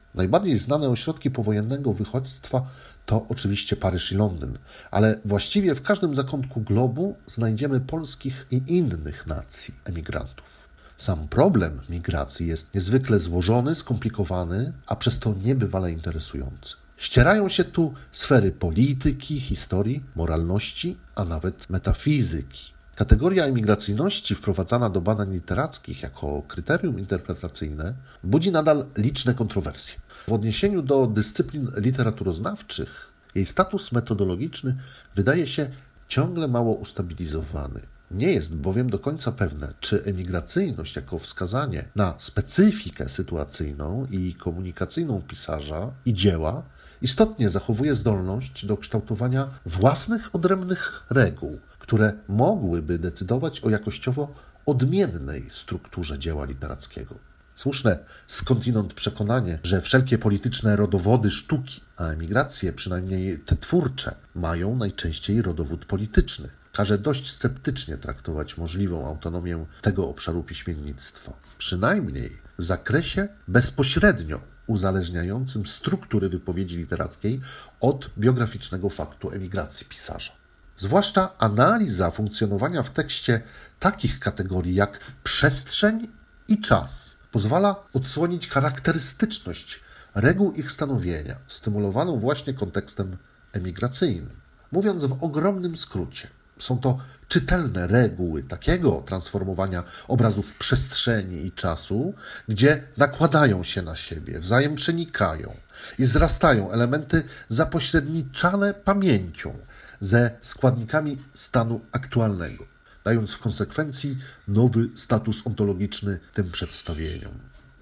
Najbardziej znane ośrodki powojennego wychodźstwa to oczywiście Paryż i Londyn, ale właściwie w każdym zakątku globu znajdziemy polskich i innych nacji emigrantów. Sam problem migracji jest niezwykle złożony, skomplikowany, a przez to niebywale interesujący. Ścierają się tu sfery polityki, historii, moralności, a nawet metafizyki. Kategoria emigracyjności wprowadzana do badań literackich jako kryterium interpretacyjne budzi nadal liczne kontrowersje. W odniesieniu do dyscyplin literaturoznawczych jej status metodologiczny wydaje się ciągle mało ustabilizowany. Nie jest bowiem do końca pewne, czy emigracyjność jako wskazanie na specyfikę sytuacyjną i komunikacyjną pisarza i dzieła istotnie zachowuje zdolność do kształtowania własnych odrębnych reguł, które mogłyby decydować o jakościowo odmiennej strukturze dzieła literackiego. Słuszne skądinąd przekonanie, że wszelkie polityczne rodowody sztuki, a emigracje, przynajmniej te twórcze, mają najczęściej rodowód polityczny, każe dość sceptycznie traktować możliwą autonomię tego obszaru piśmiennictwa, przynajmniej w zakresie bezpośrednio uzależniającym struktury wypowiedzi literackiej od biograficznego faktu emigracji pisarza. Zwłaszcza analiza funkcjonowania w tekście takich kategorii jak przestrzeń i czas pozwala odsłonić charakterystyczność reguł ich stanowienia, stymulowaną właśnie kontekstem emigracyjnym. Mówiąc w ogromnym skrócie, są to czytelne reguły takiego transformowania obrazów przestrzeni i czasu, gdzie nakładają się na siebie, wzajem przenikają i wzrastają elementy zapośredniczane pamięcią ze składnikami stanu aktualnego, dając w konsekwencji nowy status ontologiczny tym przedstawieniom.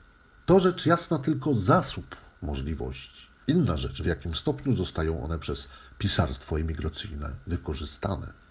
To rzecz jasna tylko zasób możliwości. Inna rzecz, w jakim stopniu zostają one przez pisarstwo emigracyjne wykorzystane.